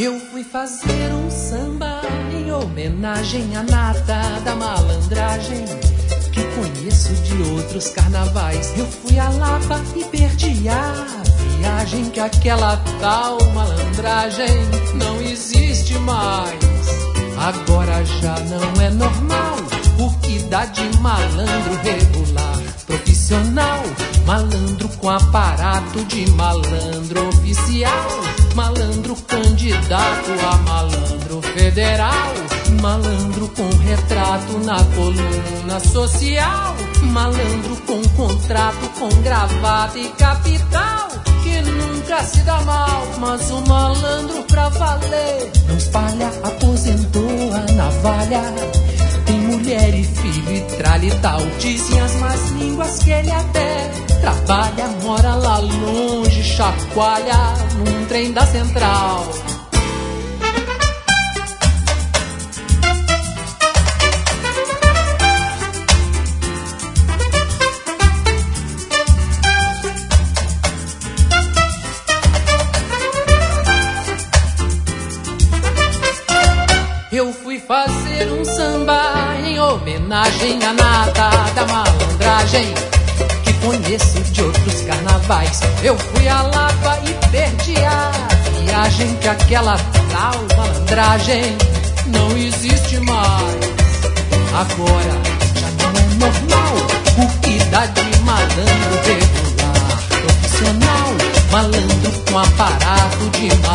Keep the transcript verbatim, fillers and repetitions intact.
Eu fui fazer um samba em homenagem à nata da malandragem que conheço de outros carnavais. Eu fui a Lapa e perdi a viagem, que aquela tal malandragem não existe mais. Agora já não é normal o que dá de malandro regular, profissional, malandro com aparato de malandro oficial, malandro candidato a malandro federal, malandro com retrato na coluna social, malandro com contrato, com gravata e capital, que nunca se dá mal, mas o malandro pra valer não espalha, aposentou a navalha, tem mulher e filho e tralha e tal. Dizem as más línguas que ele até trabalha, mora lá longe, chacoalha num trem da central. Eu fui fazer um samba em homenagem à nata da malandragem que conheço de outros carnavais. Eu fui a Lapa e perdi a viagem, que aquela tal malandragem não existe mais. Agora já não é normal o que dá de malandro regular, profissional, malandro com aparato de